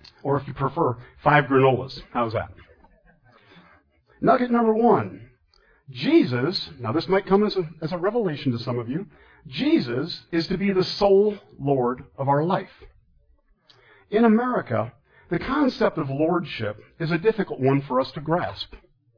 Or if you prefer, 5 granolas. How's that? Nugget number 1. Jesus, now this might come as a revelation to some of you, Jesus is to be the sole Lord of our life. In America, the concept of lordship is a difficult one for us to grasp.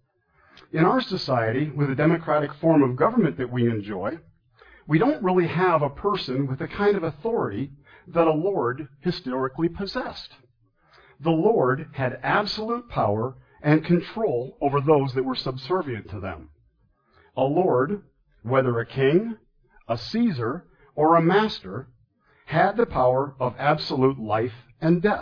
In our society, with the democratic form of government that we enjoy, we don't really have a person with the kind of authority that a lord historically possessed. The Lord had absolute power and control over those that were subservient to them. A lord, whether a king, a Caesar, or a master, had the power of absolute life and death.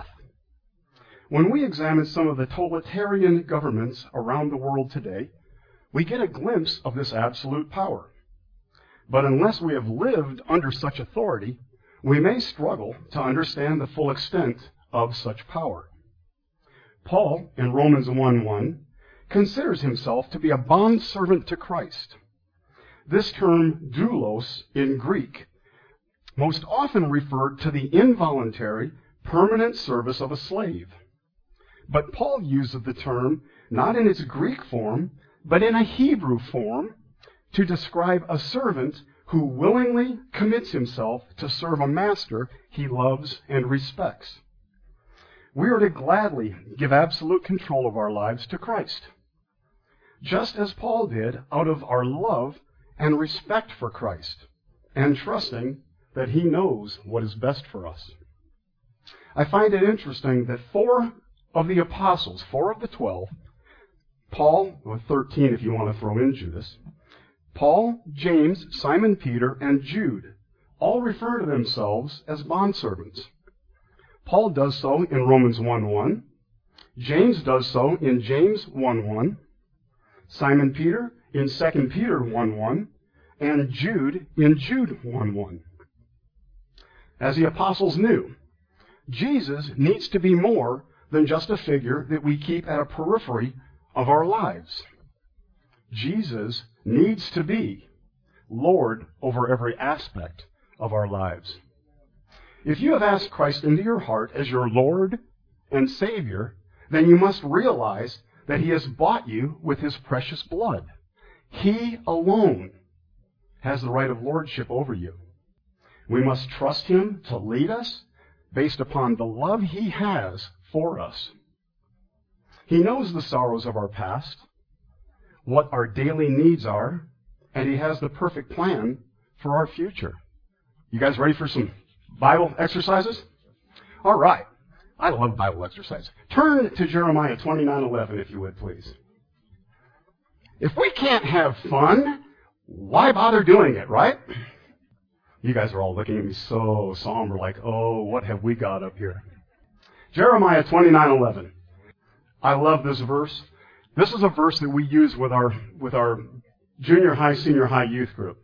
When we examine some of the totalitarian governments around the world today, we get a glimpse of this absolute power. But unless we have lived under such authority, we may struggle to understand the full extent of such power. Paul, in Romans 1:1, considers himself to be a bondservant to Christ. This term, doulos, in Greek, most often referred to the involuntary, permanent service of a slave. But Paul uses the term not in its Greek form, but in a Hebrew form to describe a servant who willingly commits himself to serve a master he loves and respects. We are to gladly give absolute control of our lives to Christ, just as Paul did out of our love and respect for Christ, and trusting that he knows what is best for us. I find it interesting that 4 of the apostles, 4 of the 12, Paul, or 13 if you want to throw in Judas, Paul, James, Simon Peter, and Jude all refer to themselves as bondservants. Paul does so in Romans 1:1. James does so in James 1:1. Simon Peter in 2 Peter 1:1. And Jude in Jude 1:1. As the apostles knew, Jesus needs to be more than just a figure that we keep at a periphery of our lives. Jesus needs to be Lord over every aspect of our lives. If you have asked Christ into your heart as your Lord and Savior, then you must realize that He has bought you with His precious blood. He alone has the right of lordship over you. We must trust Him to lead us based upon the love He has for us. He knows the sorrows of our past, what our daily needs are, and He has the perfect plan for our future. You guys ready for some Bible exercises? All right. I love Bible exercises. Turn to Jeremiah 29:11, if you would, please. If we can't have fun, why bother doing it, right? You guys are all looking at me so somber, like, oh, what have we got up here? Jeremiah 29:11. I love this verse. This is a verse that we use with our junior high, senior high youth group,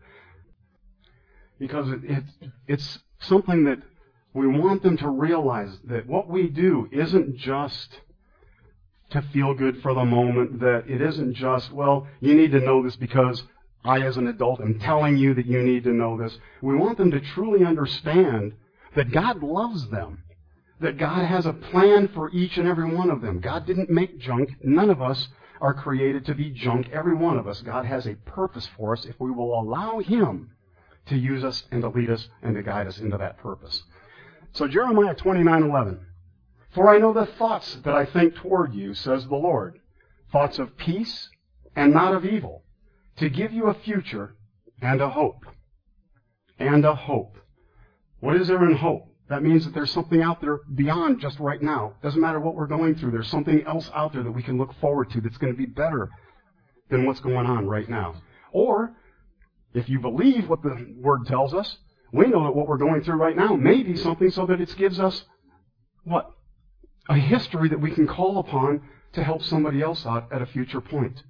because it's something that we want them to realize, that what we do isn't just to feel good for the moment, that it isn't just, well, you need to know this because I, as an adult, am telling you that you need to know this. We want them to truly understand that God loves them, that God has a plan for each and every one of them. God didn't make junk. None of us are created to be junk. Every one of us, God has a purpose for us if we will allow Him to use us and to lead us and to guide us into that purpose. So Jeremiah 29:11. For I know the thoughts that I think toward you, says the Lord, thoughts of peace and not of evil, to give you a future and a hope. And a hope. What is there in hope? That means that there's something out there beyond just right now. Doesn't matter what we're going through. There's something else out there that we can look forward to that's going to be better than what's going on right now. Or, if you believe what the Word tells us, we know that what we're going through right now may be something so that it gives us, what? A history that we can call upon to help somebody else out at a future point.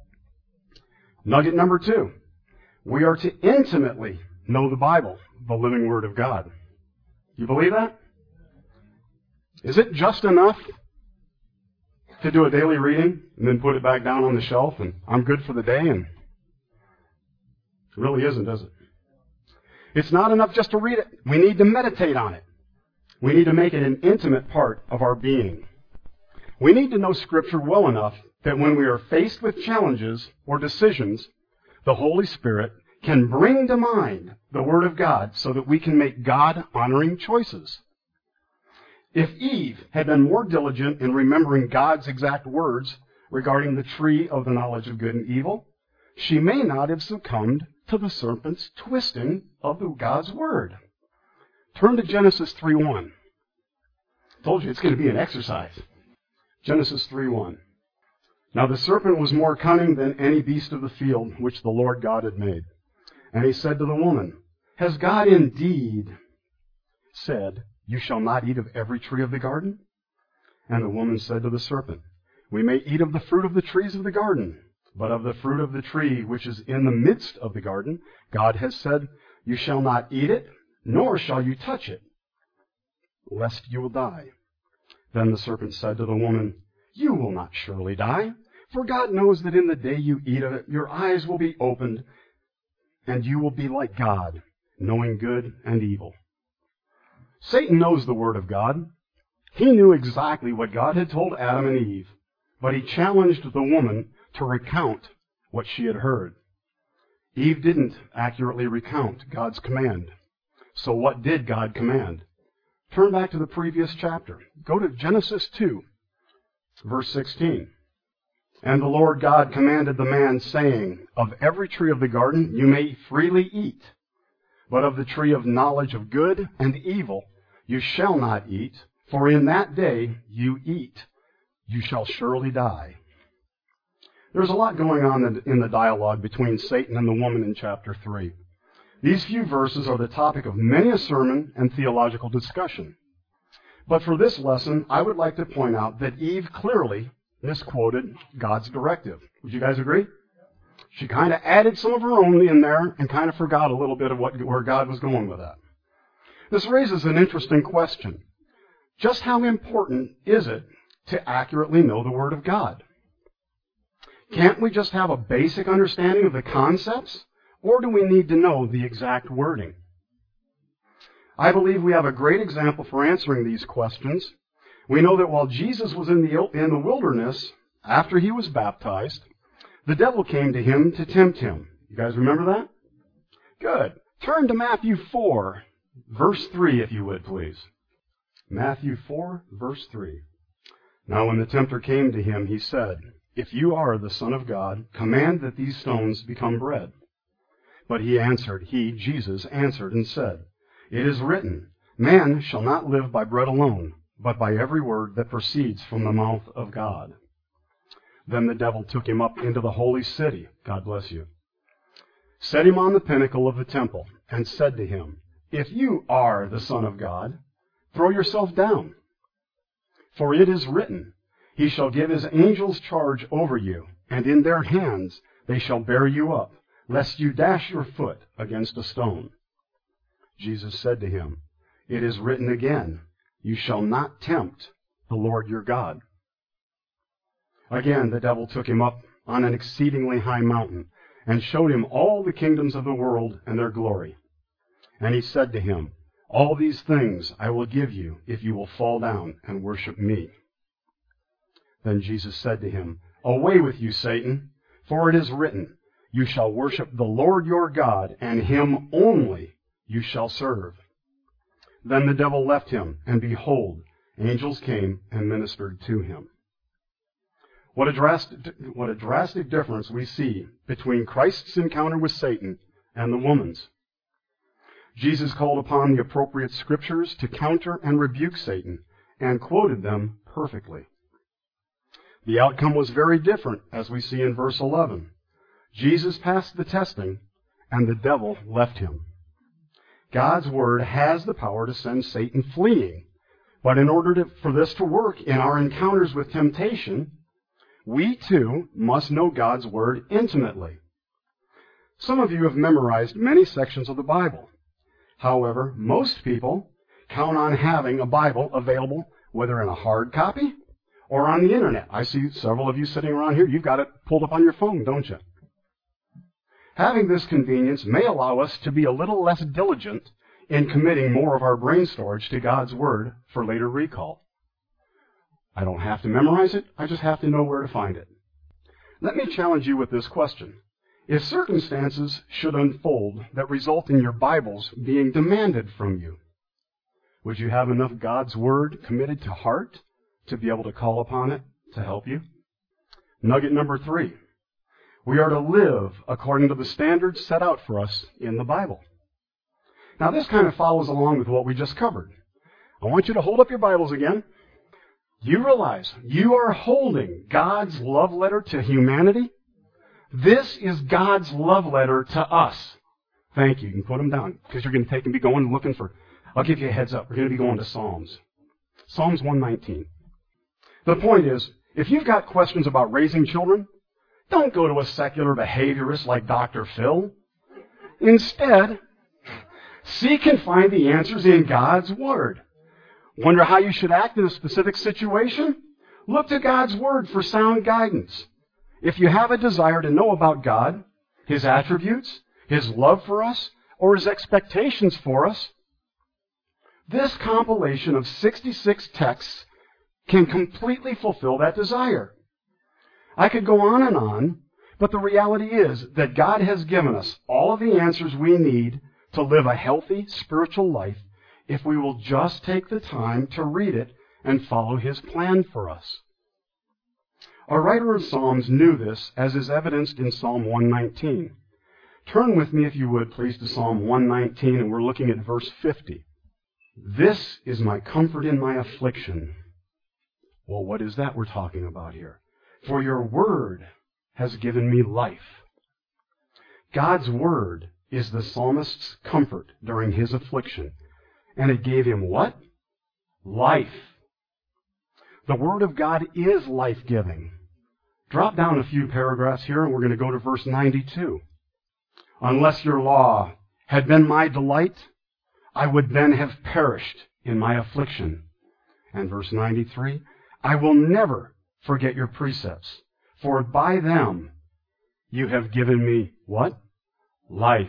Nugget number 2. We are to intimately know the Bible, the living Word of God. You believe that? Is it just enough to do a daily reading and then put it back down on the shelf and I'm good for the day? And it really isn't, is it? It's not enough just to read it. We need to meditate on it. We need to make it an intimate part of our being. We need to know Scripture well enough that when we are faced with challenges or decisions, the Holy Spirit can bring to mind the Word of God so that we can make God-honoring choices. If Eve had been more diligent in remembering God's exact words regarding the tree of the knowledge of good and evil, she may not have succumbed to the serpent's twisting of God's Word. Turn to Genesis 3:1. Told you it's going to be an exercise. Genesis 3:1. Now the serpent was more cunning than any beast of the field which the Lord God had made. And he said to the woman, Has God indeed said, You shall not eat of every tree of the garden? And the woman said to the serpent, We may eat of the fruit of the trees of the garden, but of the fruit of the tree which is in the midst of the garden, God has said, You shall not eat it, nor shall you touch it, lest you will die. Then the serpent said to the woman, You will not surely die, for God knows that in the day you eat of it, your eyes will be opened, and you will be like God, knowing good and evil. Satan knows the Word of God. He knew exactly what God had told Adam and Eve, but he challenged the woman to recount what she had heard. Eve didn't accurately recount God's command. So what did God command? Turn back to the previous chapter. Go to Genesis 2, verse 16. And the Lord God commanded the man, saying, Of every tree of the garden you may freely eat, but of the tree of knowledge of good and evil you shall not eat, for in that day you eat, you shall surely die. There's a lot going on in the dialogue between Satan and the woman in chapter 3. These few verses are the topic of many a sermon and theological discussion. But for this lesson, I would like to point out that Eve clearly misquoted God's directive. Would you guys agree? She kind of added some of her own in there and kind of forgot a little bit of where God was going with that. This raises an interesting question. Just how important is it to accurately know the Word of God? Can't we just have a basic understanding of the concepts, or do we need to know the exact wording? I believe we have a great example for answering these questions. We know that while Jesus was in the wilderness, after he was baptized, the devil came to him to tempt him. You guys remember that? Good. Turn to Matthew 4, verse 3, if you would, please. Matthew 4, verse 3. Now when the tempter came to him, he said, If you are the Son of God, command that these stones become bread. But Jesus answered and said, It is written, Man shall not live by bread alone, but by every word that proceeds from the mouth of God. Then the devil took him up into the holy city, God bless you, set him on the pinnacle of the temple, and said to him, If you are the Son of God, throw yourself down. For it is written, He shall give His angels charge over you, and in their hands they shall bear you up, lest you dash your foot against a stone. Jesus said to him, It is written again, You shall not tempt the Lord your God. Again the devil took him up on an exceedingly high mountain, and showed him all the kingdoms of the world and their glory. And he said to him, All these things I will give you if you will fall down and worship me. Then Jesus said to him, Away with you, Satan, for it is written, You shall worship the Lord your God, and Him only you shall serve. Then the devil left him, and behold, angels came and ministered to him. What a drastic difference we see between Christ's encounter with Satan and the woman's. Jesus called upon the appropriate scriptures to counter and rebuke Satan, and quoted them perfectly. The outcome was very different, as we see in verse 11. Jesus passed the testing, and the devil left him. God's Word has the power to send Satan fleeing, but in order for this to work in our encounters with temptation, we too must know God's Word intimately. Some of you have memorized many sections of the Bible. However, most people count on having a Bible available, whether in a hard copy or on the internet. I see several of you sitting around here. You've got it pulled up on your phone, don't you? Having this convenience may allow us to be a little less diligent in committing more of our brain storage to God's Word for later recall. I don't have to memorize it, I just have to know where to find it. Let me challenge you with this question. If circumstances should unfold that result in your Bibles being demanded from you, would you have enough God's Word committed to heart to be able to call upon it to help you? Nugget number 3. We are to live according to the standards set out for us in the Bible. Now this kind of follows along with what we just covered. I want you to hold up your Bibles again. You realize you are holding God's love letter to humanity. This is God's love letter to us. Thank you. You can put them down because you're going to be going looking for, I'll give you a heads up. We're going to be going to Psalms. Psalms 119. The point is, if you've got questions about raising children, don't go to a secular behaviorist like Dr. Phil. Instead, seek and find the answers in God's Word. Wonder how you should act in a specific situation? Look to God's Word for sound guidance. If you have a desire to know about God, His attributes, His love for us, or His expectations for us, this compilation of 66 texts can completely fulfill that desire. I could go on, but the reality is that God has given us all of the answers we need to live a healthy spiritual life if we will just take the time to read it and follow His plan for us. Our writer of Psalms knew this, as is evidenced in Psalm 119. Turn with me, if you would, please, to Psalm 119, and we're looking at verse 50. This is my comfort in my affliction. Well, what is that we're talking about here? For your word has given me life. God's word is the psalmist's comfort during his affliction. And it gave him what? Life. The Word of God is life-giving. Drop down a few paragraphs here and we're going to go to verse 92. Unless your law had been my delight, I would then have perished in my affliction. And verse 93, I will never forget your precepts, for by them you have given me what? Life.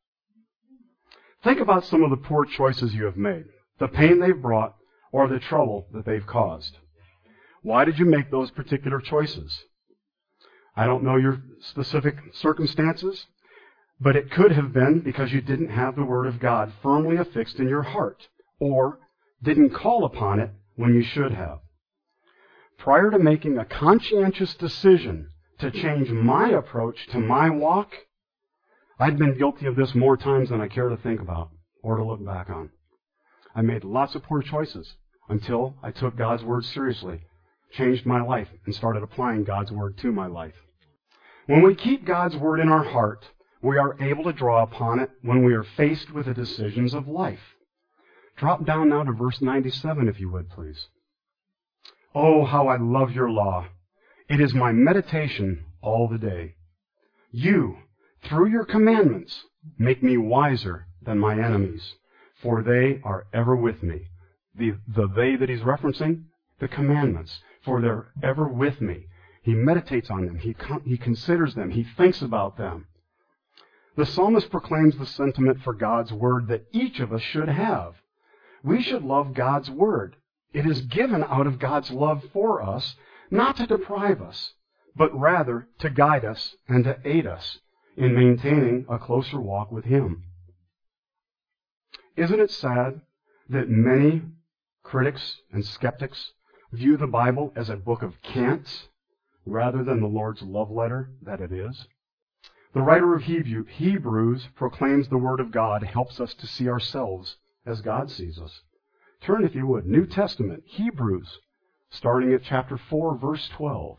Think about some of the poor choices you have made, the pain they've brought, or the trouble that they've caused. Why did you make those particular choices? I don't know your specific circumstances, but it could have been because you didn't have the Word of God firmly affixed in your heart, or didn't call upon it when you should have. Prior to making a conscientious decision to change my approach to my walk, I'd been guilty of this more times than I care to think about or to look back on. I made lots of poor choices until I took God's Word seriously, changed my life, and started applying God's Word to my life. When we keep God's Word in our heart, we are able to draw upon it when we are faced with the decisions of life. Drop down now to verse 97, if you would, please. Oh, how I love your law. It is my meditation all the day. You, through your commandments, make me wiser than my enemies, for they are ever with me. The they that he's referencing, the commandments, for they're ever with me. He meditates on them. He considers them. He thinks about them. The psalmist proclaims the sentiment for God's Word that each of us should have. We should love God's Word. It is given out of God's love for us, not to deprive us, but rather to guide us and to aid us in maintaining a closer walk with Him. Isn't it sad that many critics and skeptics view the Bible as a book of cants rather than the Lord's love letter that it is? The writer of Hebrews proclaims the Word of God helps us to see ourselves as God sees us. Turn, if you would, New Testament, Hebrews, starting at chapter 4, verse 12.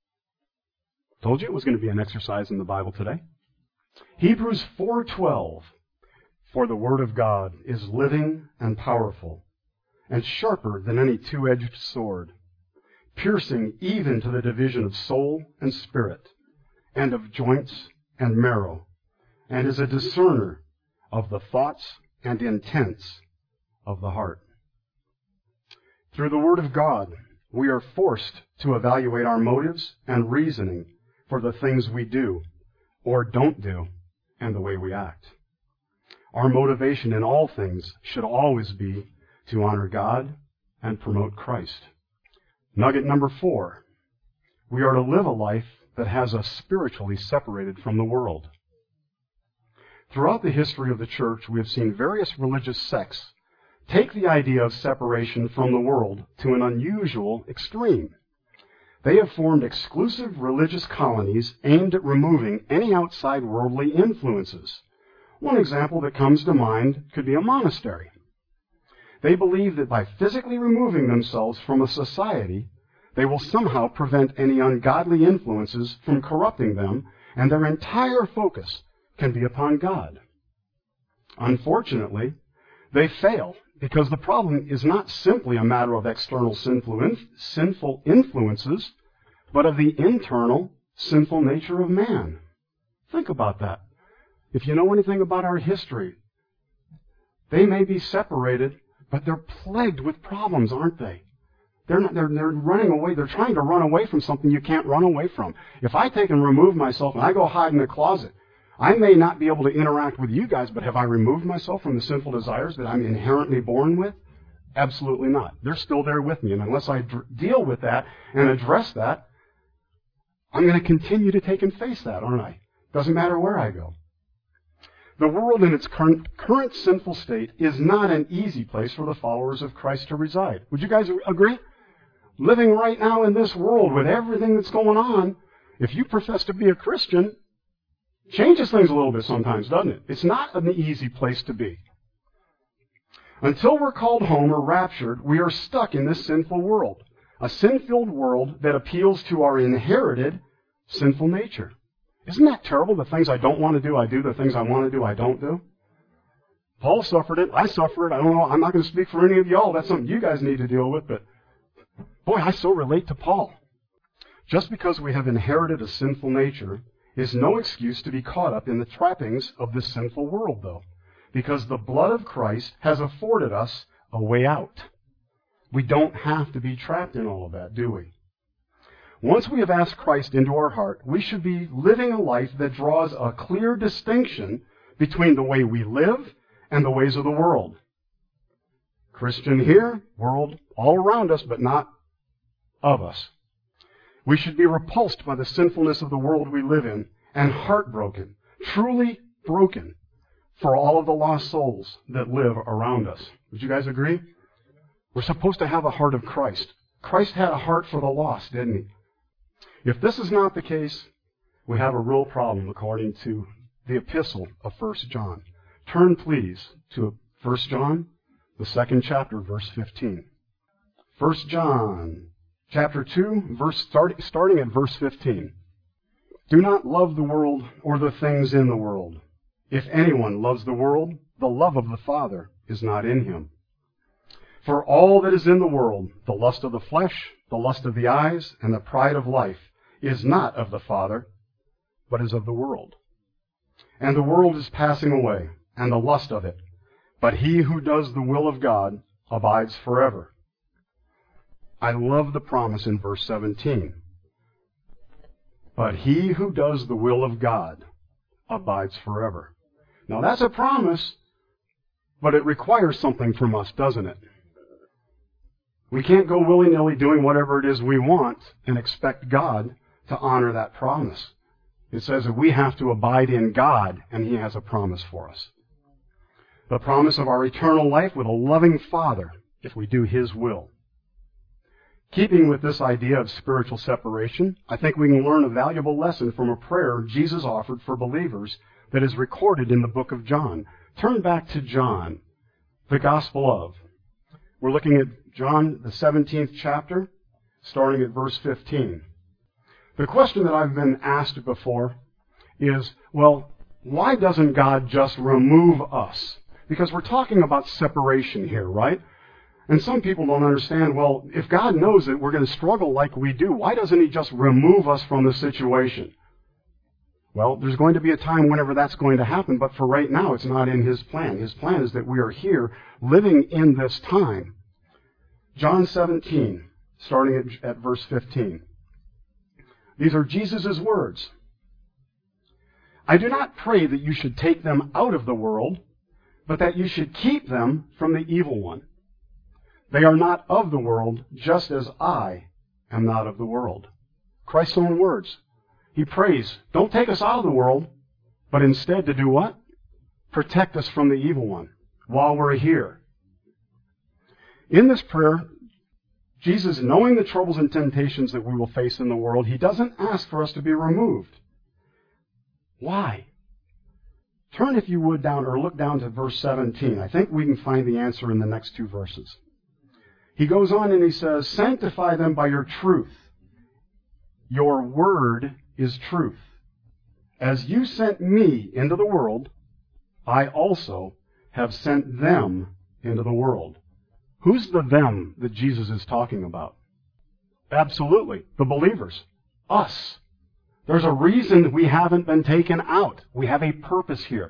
Told you it was going to be an exercise in the Bible today. Hebrews 4:12. For the Word of God is living and powerful, and sharper than any two-edged sword, piercing even to the division of soul and spirit, and of joints and marrow, and is a discerner of the thoughts and intents of the heart. Through the Word of God, we are forced to evaluate our motives and reasoning for the things we do or don't do and the way we act. Our motivation in all things should always be to honor God and promote Christ. Nugget number 4. We are to live a life that has us spiritually separated from the world. Throughout the history of the church, we have seen various religious sects take the idea of separation from the world to an unusual extreme. They have formed exclusive religious colonies aimed at removing any outside worldly influences. One example that comes to mind could be a monastery. They believe that by physically removing themselves from a society, they will somehow prevent any ungodly influences from corrupting them, and their entire focus can be upon God. Unfortunately, they fail because the problem is not simply a matter of external sinful influences, but of the internal sinful nature of man. Think about that. If you know anything about our history, they may be separated, but they're plagued with problems, aren't they? They're running away. They're trying to run away from something you can't run away from. If I take and remove myself and I go hide in a closet, I may not be able to interact with you guys, but have I removed myself from the sinful desires that I'm inherently born with? Absolutely not. They're still there with me. And unless I deal with that and address that, I'm going to continue to take and face that, aren't I? Doesn't matter where I go. The world in its current sinful state is not an easy place for the followers of Christ to reside. Would you guys agree? Living right now in this world with everything that's going on, if you profess to be a Christian, changes things a little bit sometimes, doesn't it? It's not an easy place to be. Until we're called home or raptured, we are stuck in this sinful world, a sin-filled world that appeals to our inherited sinful nature. Isn't that terrible? The things I don't want to do, I do. The things I want to do, I don't do. Paul suffered it. I suffer it. I don't know. I'm not going to speak for any of y'all. That's something you guys need to deal with. But, boy, I so relate to Paul. Just because we have inherited a sinful nature is no excuse to be caught up in the trappings of this sinful world, though, because the blood of Christ has afforded us a way out. We don't have to be trapped in all of that, do we? Once we have asked Christ into our heart, we should be living a life that draws a clear distinction between the way we live and the ways of the world. Christian here, world all around us, but not of us. We should be repulsed by the sinfulness of the world we live in and heartbroken, truly broken for all of the lost souls that live around us. Would you guys agree? We're supposed to have a heart of Christ. Christ had a heart for the lost, didn't he? If this is not the case, we have a real problem according to the epistle of 1 John. Turn, please, to 1 John, the 2nd chapter, verse 15. 1 John, chapter 2, starting at verse 15. Do not love the world or the things in the world. If anyone loves the world, the love of the Father is not in him. For all that is in the world, the lust of the flesh, the lust of the eyes, and the pride of life, is not of the Father, but is of the world. And the world is passing away, and the lust of it. But he who does the will of God abides forever. I love the promise in verse 17. But he who does the will of God abides forever. Now that's a promise, but it requires something from us, doesn't it? We can't go willy-nilly doing whatever it is we want and expect God to honor that promise. It says that we have to abide in God, and he has a promise for us. The promise of our eternal life with a loving Father if we do his will. Keeping with this idea of spiritual separation, I think we can learn a valuable lesson from a prayer Jesus offered for believers that is recorded in the book of John. Turn back to John, the Gospel of. We're looking at John, the 17th chapter, starting at verse 15. The question that I've been asked before is, well, why doesn't God just remove us? Because we're talking about separation here, right? And some people don't understand, well, if God knows that we're going to struggle like we do, why doesn't he just remove us from the situation? Well, there's going to be a time whenever that's going to happen, but for right now, it's not in his plan. His plan is that we are here living in this time. John 17, starting at verse 15. These are Jesus' words. I do not pray that you should take them out of the world, but that you should keep them from the evil one. They are not of the world, just as I am not of the world. Christ's own words. He prays, don't take us out of the world, but instead to do what? Protect us from the evil one while we're here. In this prayer, Jesus, knowing the troubles and temptations that we will face in the world, he doesn't ask for us to be removed. Why? Turn, if you would, down or look down to verse 17. I think we can find the answer in the next two verses. He goes on and he says, sanctify them by your truth. Your word is truth. As you sent me into the world, I also have sent them into the world. Who's the them that Jesus is talking about? Absolutely, the believers. Us. There's a reason we haven't been taken out. We have a purpose here.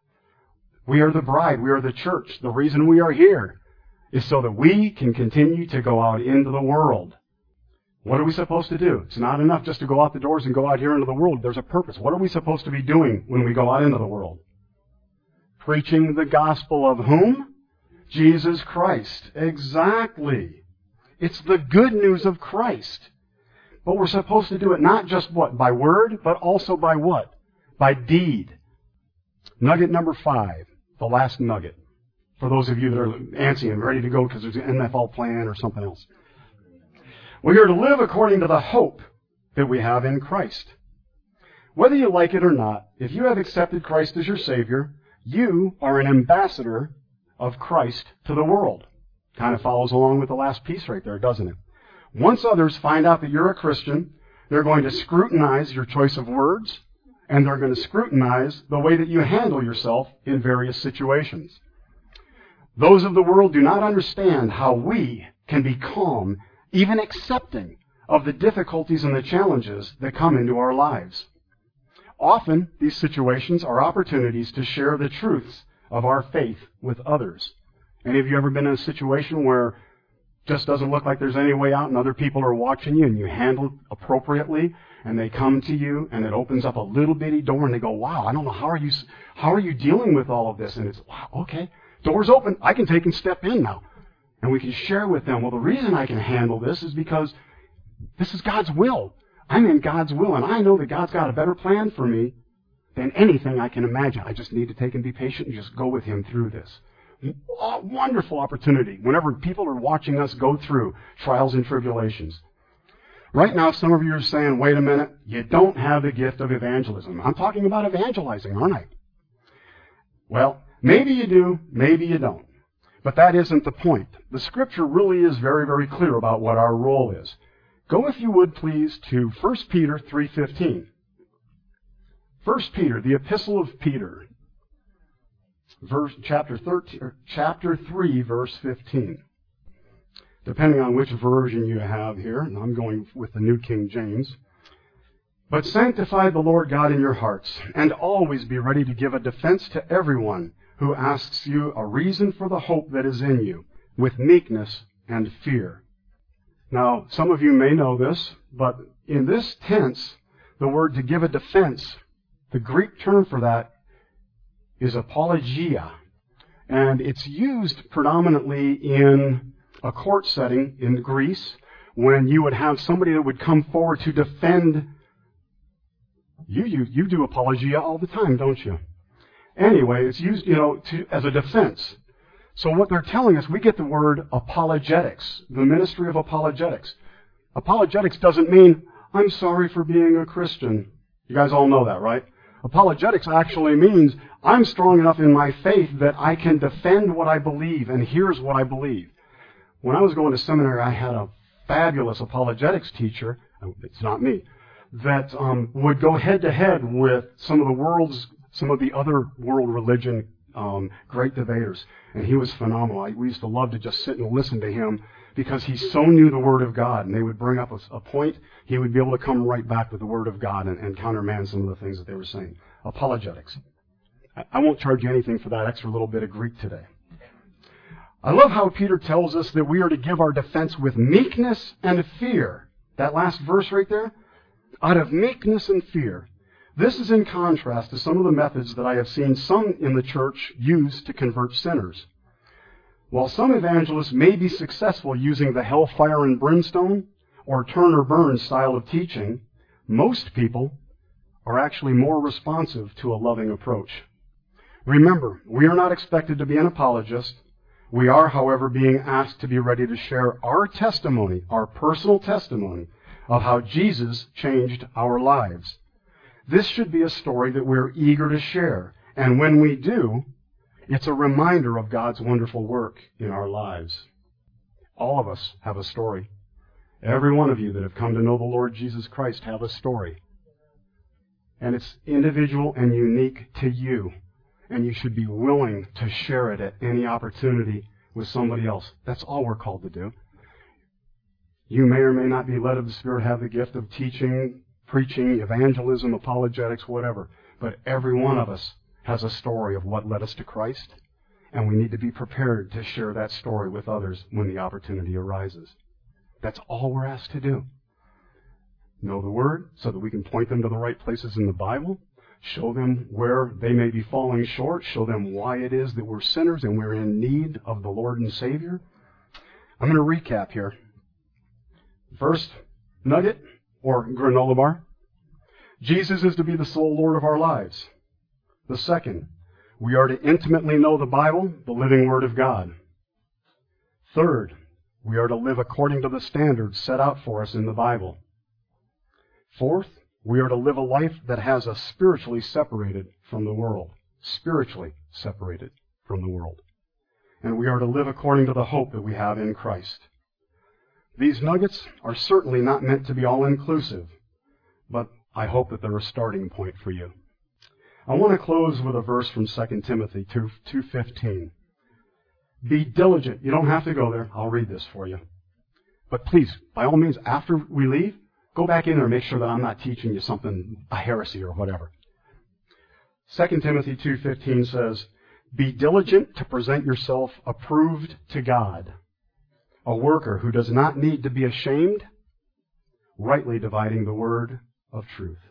We are the bride. We are the church. The reason we are here is so that we can continue to go out into the world. What are we supposed to do? It's not enough just to go out the doors and go out here into the world. There's a purpose. What are we supposed to be doing when we go out into the world? Preaching the gospel of whom? Jesus Christ. Exactly. It's the good news of Christ. But we're supposed to do it not just what? By word, but also by what? By deed. Nugget number 5. The last nugget. For those of you that are antsy and ready to go because there's an NFL plan or something else. We are to live according to the hope that we have in Christ. Whether you like it or not, if you have accepted Christ as your Savior, you are an ambassador of Christ to the world. Kind of follows along with the last piece right there, doesn't it? Once others find out that you're a Christian, they're going to scrutinize your choice of words, and they're going to scrutinize the way that you handle yourself in various situations. Those of the world do not understand how we can be calm, even accepting of the difficulties and the challenges that come into our lives. Often, these situations are opportunities to share the truths of our faith with others. Any of you ever been in a situation where it just doesn't look like there's any way out and other people are watching you and you handle it appropriately and they come to you and it opens up a little bitty door and they go, wow, I don't know, how are you dealing with all of this? And it's, wow, okay, door's open, I can take and step in now. And we can share with them, well, the reason I can handle this is because this is God's will. I'm in God's will, and I know that God's got a better plan for me than anything I can imagine. I just need to take and be patient and just go with Him through this. Wonderful opportunity whenever people are watching us go through trials and tribulations. Right now, some of you are saying, wait a minute, you don't have the gift of evangelism. I'm talking about evangelizing, aren't I? Well, maybe you do, maybe you don't. But that isn't the point. The Scripture really is very, very clear about what our role is. Go, if you would, please, to 1 Peter 3:15. 1 Peter, the Epistle of Peter, chapter 3, verse 15. Depending on which version you have here, and I'm going with the New King James. But sanctify the Lord God in your hearts, and always be ready to give a defense to everyone who asks you a reason for the hope that is in you, with meekness and fear. Now, some of you may know this, but in this tense, the word to give a defense, the Greek term for that is apologia. And it's used predominantly in a court setting in Greece when you would have somebody that would come forward to defend you. You do apologia all the time, don't you? Anyway, it's used, as a defense. So what they're telling us, we get the word apologetics, the ministry of apologetics. Apologetics doesn't mean, I'm sorry for being a Christian. You guys all know that, right? Apologetics actually means, I'm strong enough in my faith that I can defend what I believe, and here's what I believe. When I was going to seminary, I had a fabulous apologetics teacher, it's not me, that would go head-to-head with some of the other world religion great debaters. And he was phenomenal. We used to love to just sit and listen to him because he so knew the Word of God. And they would bring up a point, he would be able to come right back with the Word of God and countermand some of the things that they were saying. Apologetics. I won't charge you anything for that extra little bit of Greek today. I love how Peter tells us that we are to give our defense with meekness and fear. That last verse right there, out of meekness and fear. This is in contrast to some of the methods that I have seen some in the church use to convert sinners. While some evangelists may be successful using the hellfire and brimstone or turn or burn style of teaching, most people are actually more responsive to a loving approach. Remember, we are not expected to be an apologist. We are, however, being asked to be ready to share our testimony, our personal testimony, of how Jesus changed our lives. This should be a story that we're eager to share, and when we do, it's a reminder of God's wonderful work in our lives. All of us have a story. Every one of you that have come to know the Lord Jesus Christ have a story. And it's individual and unique to you. And you should be willing to share it at any opportunity with somebody else. That's all we're called to do. You may or may not be led of the Spirit, have the gift of teaching, preaching, evangelism, apologetics, whatever. But every one of us has a story of what led us to Christ, and we need to be prepared to share that story with others when the opportunity arises. That's all we're asked to do. Know the Word so that we can point them to the right places in the Bible, show them where they may be falling short, show them why it is that we're sinners and we're in need of the Lord and Savior. I'm going to recap here. First nugget, or granola bar. Jesus is to be the sole Lord of our lives. The second, we are to intimately know the Bible, the living Word of God. Third, we are to live according to the standards set out for us in the Bible. Fourth, we are to live a life that has us spiritually separated from the world. Spiritually separated from the world. And we are to live according to the hope that we have in Christ. These nuggets are certainly not meant to be all-inclusive, but I hope that they're a starting point for you. I want to close with a verse from 2 Timothy 2:15. Be diligent. You don't have to go there. I'll read this for you. But please, by all means, after we leave, go back in there and make sure that I'm not teaching you something, a heresy or whatever. 2 Timothy 2:15 says, be diligent to present yourself approved to God, a worker who does not need to be ashamed, rightly dividing the word of truth.